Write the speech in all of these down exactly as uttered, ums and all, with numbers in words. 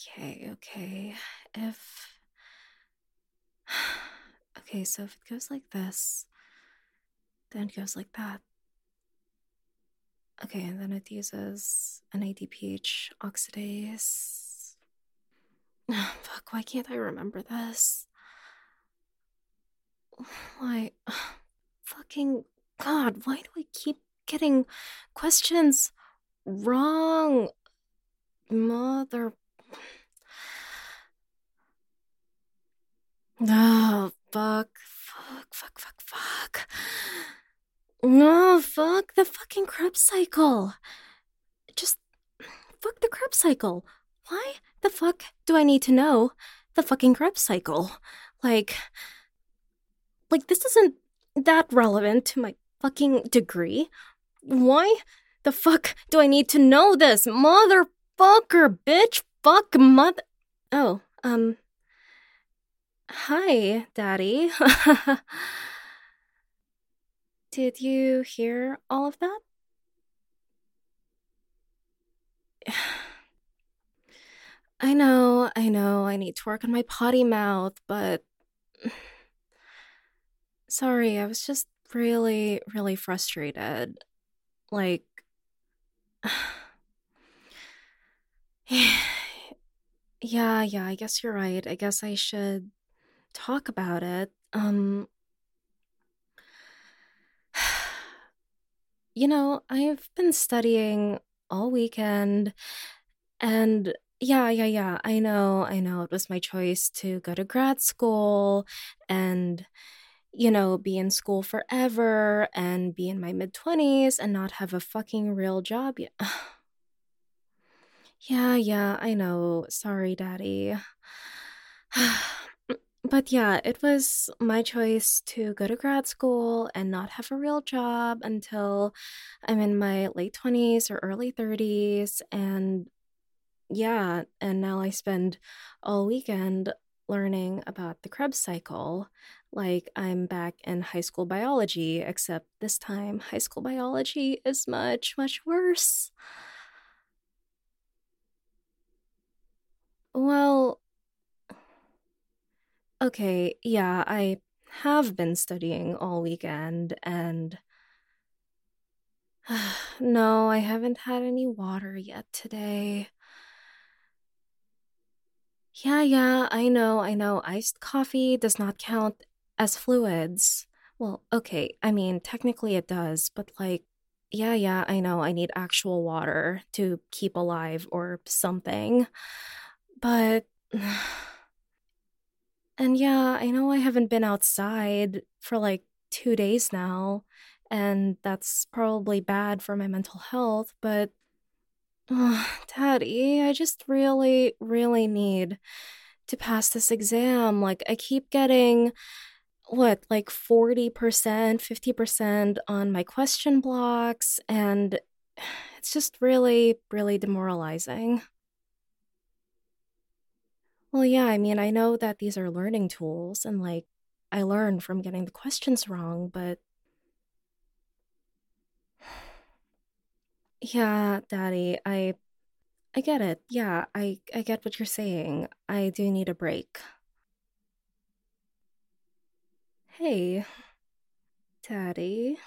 Okay, okay. If. Okay, so if it goes like this, then it goes like that. Okay, and then it uses an A D P H oxidase. Fuck, why can't I remember this? Why? Fucking God, why do I keep getting questions wrong? Mother. No, fuck, fuck, fuck, fuck, fuck. No, fuck the fucking Krebs cycle. Just fuck the Krebs cycle. Why the fuck do I need to know the fucking Krebs cycle? Like, like this isn't that relevant to my fucking degree. Why the fuck do I need to know this? Motherfucker, bitch, fuck, mother. Oh, um, hi, Daddy. Did you hear all of that? I know, I know, I need to work on my potty mouth, but sorry, I was just really, really frustrated. Like, yeah, yeah, I guess you're right. I guess I should talk about it. Um, you know, I've been studying all weekend, and yeah, yeah, yeah, I know, I know it was my choice to go to grad school and, you know, be in school forever and be in my mid twenties and not have a fucking real job yet. Yeah, yeah, I know. Sorry, Daddy. But yeah, it was my choice to go to grad school and not have a real job until I'm in my late twenties or early thirties. And yeah, and now I spend all weekend learning about the Krebs cycle. Like I'm back in high school biology, except this time high school biology is much, much worse. Well, okay, yeah, I have been studying all weekend and no, I haven't had any water yet today. Yeah, yeah, I know, I know. Iced coffee does not count as fluids. Well, okay, I mean, technically it does, but like, yeah, yeah, I know I need actual water to keep alive or something. But, and yeah, I know I haven't been outside for like two days now, and that's probably bad for my mental health, but, ugh, Daddy, I just really, really need to pass this exam. Like, I keep getting, what, like forty percent, fifty percent on my question blocks, and it's just really, really demoralizing. Well, yeah, I mean, I know that these are learning tools, and like, I learn from getting the questions wrong, but yeah, Daddy, I I get it. Yeah, I I get what you're saying. I do need a break. Hey, Daddy.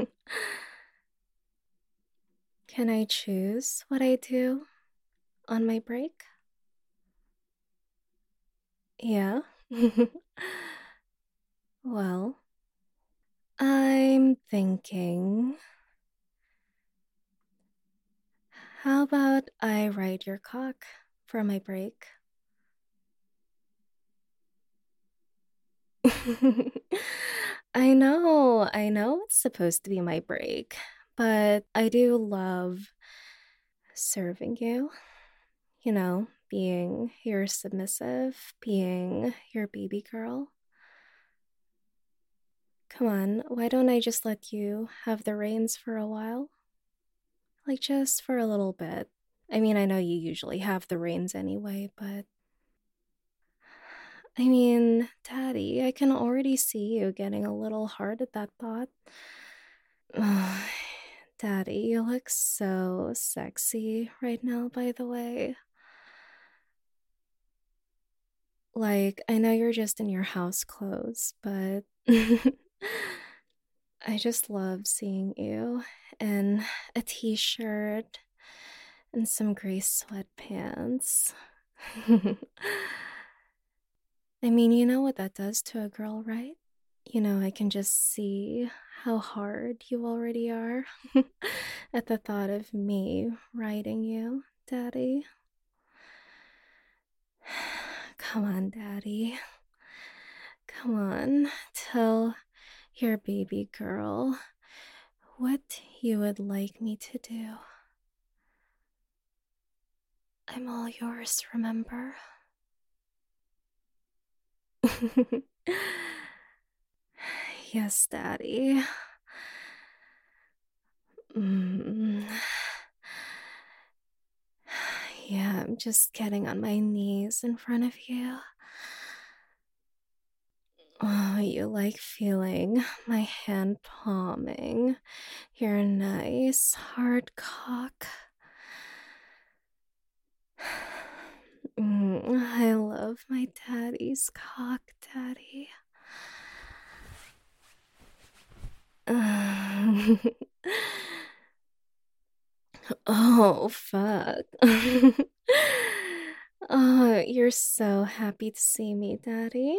Can I choose what I do on my break? Yeah. Well, I'm thinking, how about I ride your cock for my break? I know, I know it's supposed to be my break, but I do love serving you, you know, being your submissive, being your baby girl. Come on, why don't I just let you have the reins for a while? Like, just for a little bit. I mean, I know you usually have the reins anyway, but I mean, Daddy, I can already see you getting a little hard at that thought. Ugh, Daddy, you look so sexy right now, by the way. Like, I know you're just in your house clothes, but I just love seeing you in a t shirt and some gray sweatpants. I mean, you know what that does to a girl, right? You know, I can just see how hard you already are at the thought of me riding you, Daddy. Come on, Daddy. Come on, tell your baby girl what you would like me to do. I'm all yours, remember? Yes, Daddy. Mm. Yeah, I'm just getting on my knees in front of you. Oh, you like feeling my hand palming your nice hard cock. Mm, I love my daddy's cock, Daddy. Oh, fuck. Oh, you're so happy to see me, Daddy.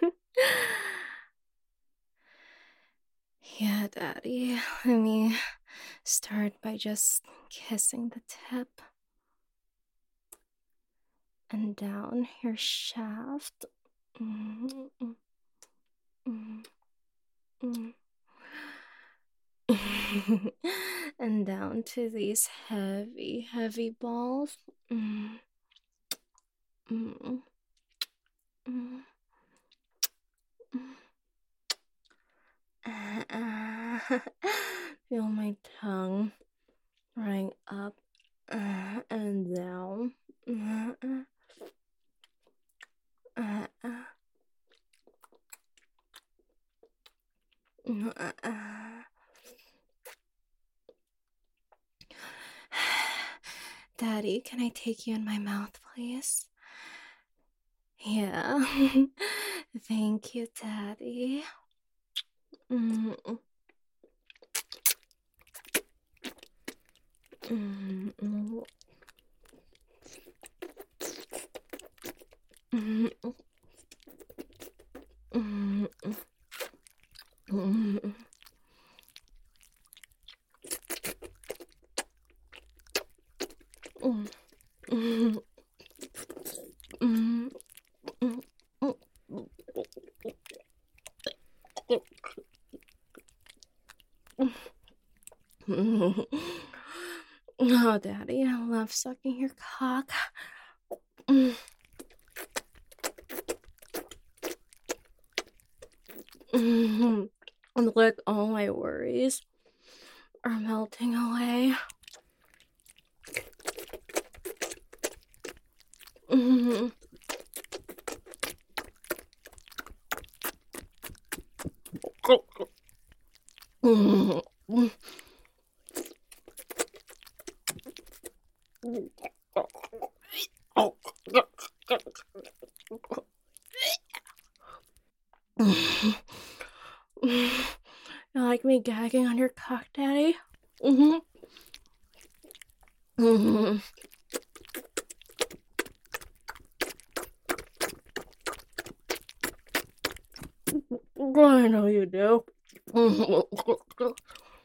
Yeah, Daddy. Let me start by just kissing the tip and down your shaft. Mm, mm, mm, mm. And down to these heavy, heavy balls. Mm, mm, mm, mm. Uh, uh. Feel my tongue running up uh, and down. Uh, uh, uh, uh, uh. Daddy, can I take you in my mouth, please? Yeah. Thank you, Daddy. Mm, mm, mm, mm, mm, mm, mm, mm, mm, mm, mm. Oh, Daddy, I love sucking your cock. Mm. Mm. And like all my worries are melting away. Mm. Mm. You like me gagging on your cock, Daddy? Mm-hmm. Mm-hmm. I know you do. Mm-hmm.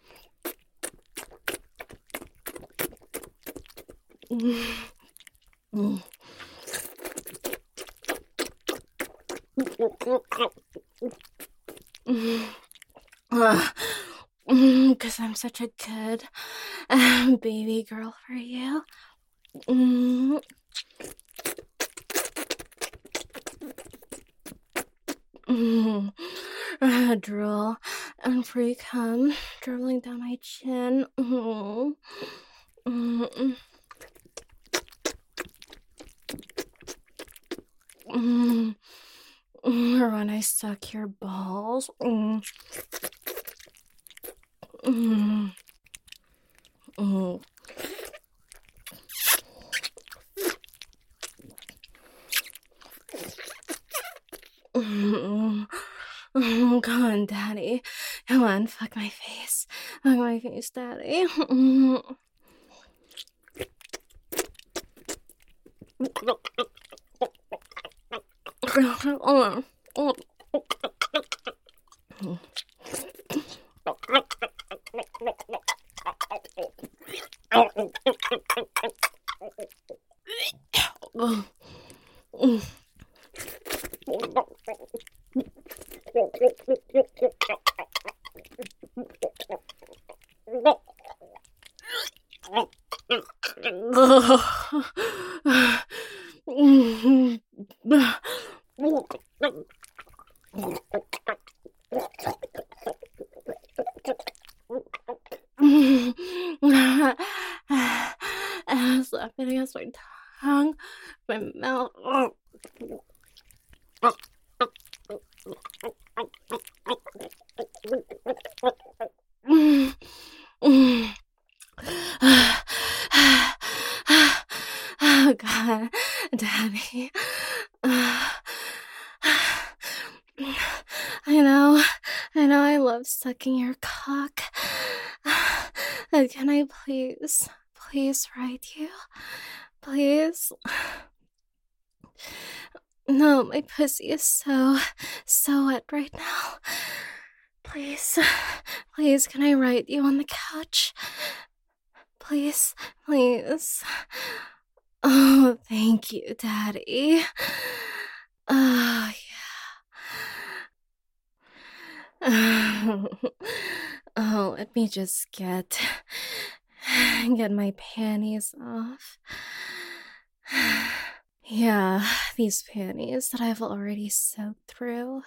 Because I'm such a good um, baby girl for you. Mm. Mm. Uh, drool and free cum dribbling down my chin. Mm. Mm. Mm. Or when I suck your balls. Mm. Mm. Mm. Mm, mm, Come on, Daddy. Come on, fuck my face. Fuck my face, Daddy. Mm. Oh, oh. Slap it against my tongue, my mouth. Oh, God, Daddy. I know, I know I love sucking your cock. Can I please, please ride you? Please? No, my pussy is so, so wet right now. Please, please, can I ride you on the couch? Please, please. Oh, thank you, Daddy. Oh, yeah. Oh, let me just get, get my panties off. Yeah, these panties that I've already soaked through.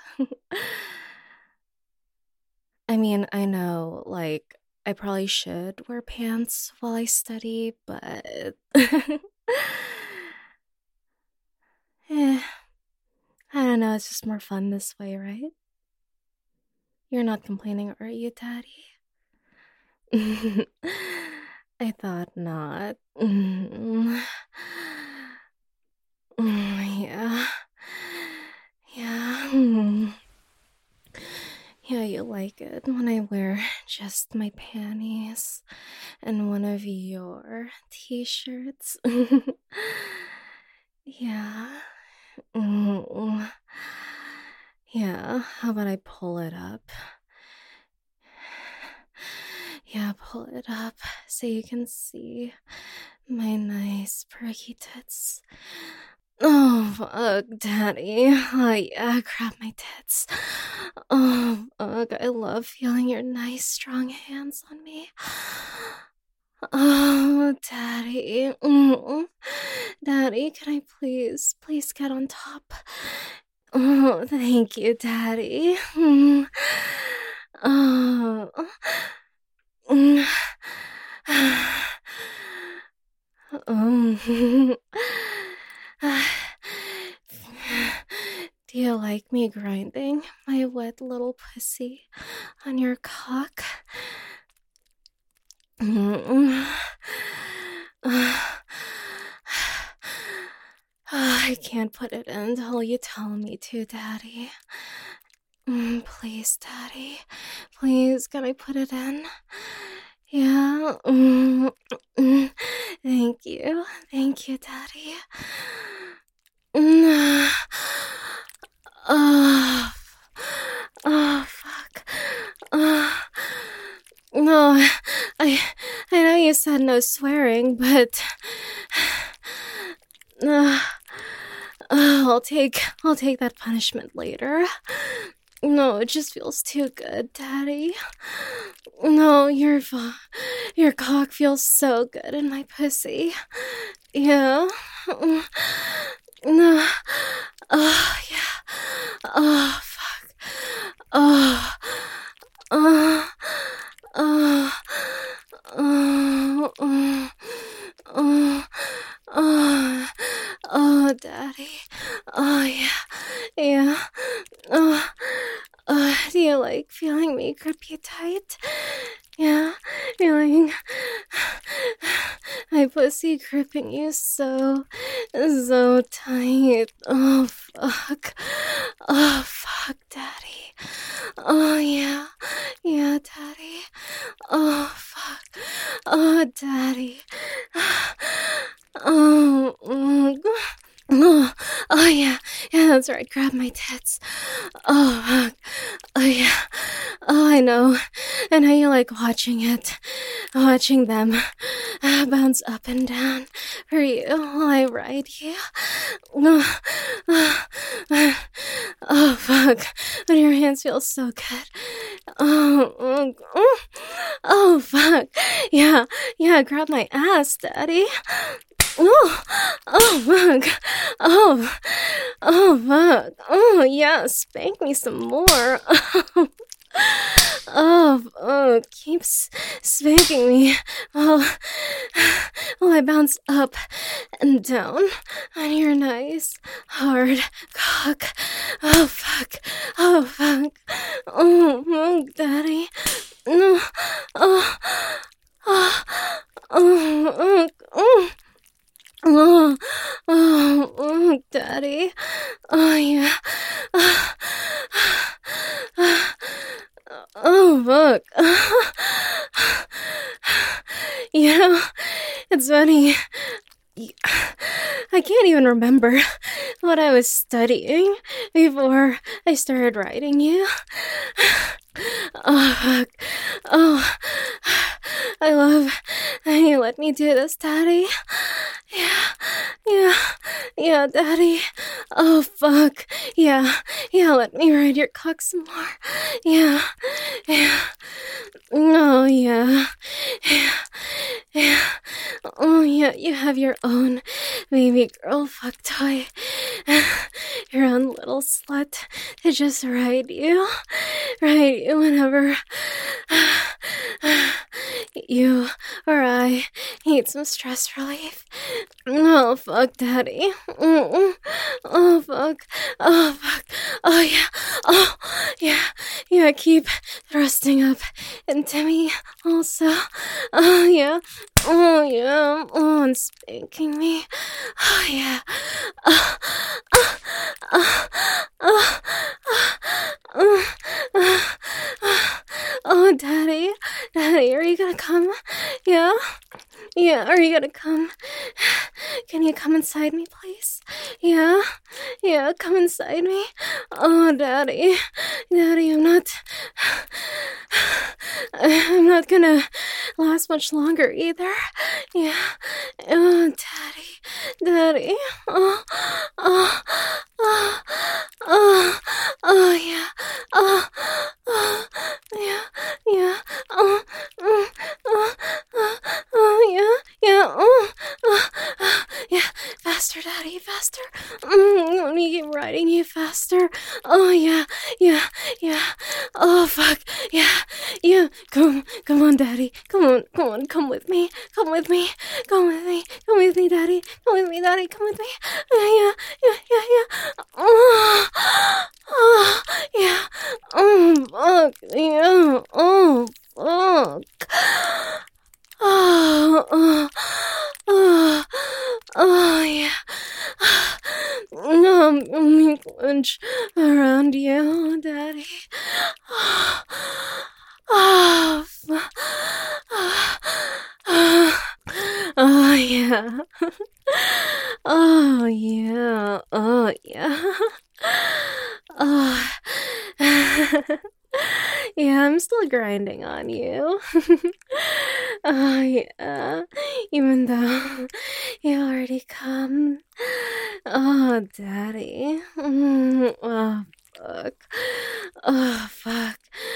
I mean, I know, like, I probably should wear pants while I study, but... eh, I don't know, it's just more fun this way, right? You're not complaining, are you, Daddy? I thought not. Mm. Yeah. Yeah. Mm. Yeah, you like it when I wear just my panties and one of your t-shirts. Yeah. Mm. Yeah, how about I pull it up? Yeah, pull it up so you can see my nice perky tits. Oh, fuck, Daddy. Oh, yeah, grab my tits. Oh, fuck, I love feeling your nice, strong hands on me. Oh, Daddy. Mm. Daddy, can I please, please get on top? Oh, thank you, Daddy. Mm. Oh. Mm. Oh. Do you like me grinding my wet little pussy on your cock? I can't put it in until you tell me to, Daddy. Please, Daddy. Please, can I put it in? Yeah. Thank you. Thank you, Daddy. Oh, oh, fuck. Oh, no, I, I know you said no swearing, but uh, I'll take, I'll take that punishment later. No, it just feels too good, Daddy. No, your your cock feels so good in my pussy. Yeah. No. Oh, yeah. Oh, fuck. Oh. Oh. Oh. Oh. Oh. Oh. Oh. Oh, Daddy. Oh, yeah. Yeah. Oh. Uh, do you like feeling me grip you tight? Yeah, feeling my my pussy gripping you so, so tight. Oh, fuck. Oh, fuck, daddy. Oh, yeah. Yeah, daddy. Oh, fuck. Oh, daddy. Oh, mm, oh, oh, yeah. Yeah, that's right. Grab my tits. Oh, fuck. Oh, yeah. Oh, I know. I know you like watching it. Watching them uh, bounce up and down for you while I ride you. Oh, oh, oh, fuck. But your hands feel so good. Oh, oh, oh, oh, fuck. Yeah, yeah, grab my ass, daddy. Oh, oh, fuck. Oh, oh, fuck. Oh, yeah, spank me some more. Oh, oh, keeps spanking me while, while I bounce up and down on your nice, hard cock. Oh, fuck. Oh, fuck. Oh, oh, daddy. No. Oh, oh, oh, oh, oh. Oh, oh, oh, daddy. Oh, yeah. Oh, oh fuck. You know, it's funny. I can't even remember what I was studying before I started writing you. Oh, fuck. Oh, I love that you let me do this, daddy. Yeah, yeah, yeah, daddy. Oh, fuck. Yeah, yeah, let me ride your cock some more. Yeah, yeah. Oh, yeah. Yeah, yeah. Oh, yeah, you have your own baby girl fuck toy. Your own little slut to just ride you. Ride you whenever you or I need some stress relief. Oh, fuck, daddy. Mm-mm. Oh, fuck. Oh, fuck. Oh, yeah. Oh, yeah. Yeah, keep thrusting up into me also. Oh, yeah. Oh, yeah. Oh, and spanking me. Oh, yeah. Oh, oh, oh, oh, oh, oh, oh, oh, daddy. Daddy, are you gonna come? Yeah? Yeah, are you gonna come? Can you come inside me, please? Yeah? Yeah, come inside me. Oh, daddy. Daddy, I'm not... I'm not gonna last much longer either. Yeah. Oh, daddy. Daddy. Oh, oh, oh, oh, oh, yeah. Oh, oh, yeah, yeah. Oh, oh, oh, oh, oh, yeah, yeah. Oh, oh, oh, yeah. Faster, daddy, faster. Mm, let me keep riding you faster. Oh, yeah, yeah, yeah. Oh, fuck. Yeah, yeah. Come, come on, daddy. Come on, come on, come with me. Come with me. Come with me. Come with me, daddy. Come with me, daddy. Come with me. Yeah, yeah, yeah, yeah, yeah. Oh, oh, yeah. Oh, fuck. Yeah. Oh, fuck. Oh, oh, oh, oh, yeah. No, let me clench around you, daddy. Oh, oh, oh, oh, yeah. Oh, yeah. Oh, yeah. Oh. Yeah, I'm still grinding on you. Oh, yeah. Even though you already come. Oh, daddy. Mm, oh, fuck. Oh, fuck.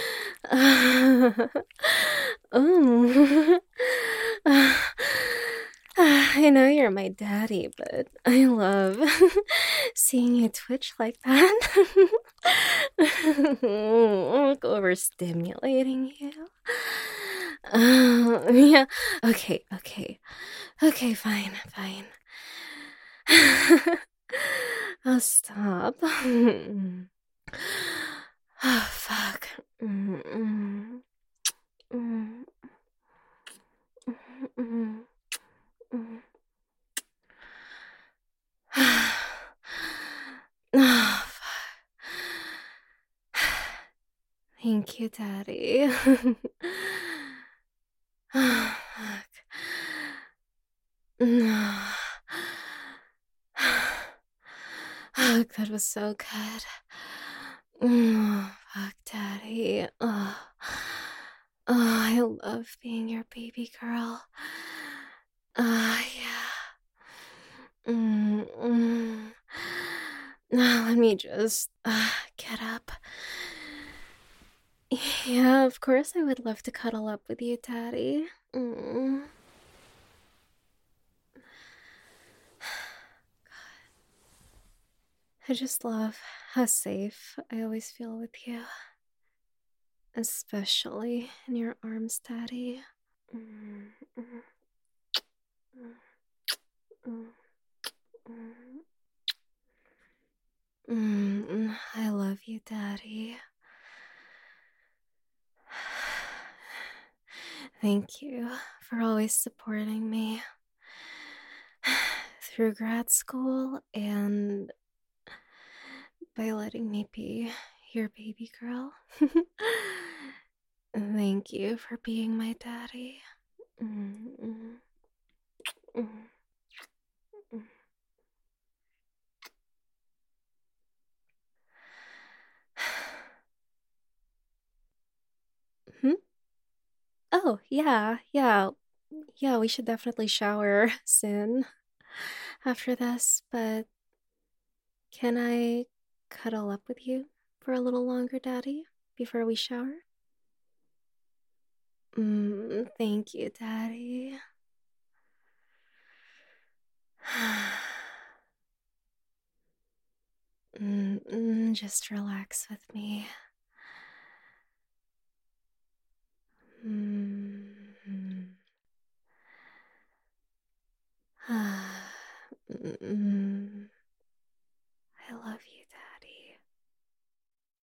Oh. I know you're my daddy, but I love seeing you twitch like that. Overstimulating you. Oh, yeah. Okay, okay. Okay, fine, fine. I'll stop. Oh, fuck. Mm-mm. Mm-mm. Mm-mm. Oh, thank you, Daddy. Oh, fuck. No. Fuck, that was so good. Oh, fuck, Daddy. Oh. Oh, I love being your baby girl. Ah, yeah. Mm, mm. Now let me just uh, get up. Yeah, of course I would love to cuddle up with you, Daddy. Mm. I just love how safe I always feel with you. Especially in your arms, Daddy. Mm, mm, mm, mm, mm. Mm, I love you, Daddy. Thank you for always supporting me through grad school and by letting me be your baby girl. Thank you for being my daddy. Mm, mm, mm, mm. Hmm? Oh, yeah, yeah. Yeah, we should definitely shower soon after this, but can I cuddle up with you for a little longer, Daddy, before we shower? Mm, thank you, Daddy. mm, mm, just relax with me. Mm, mm,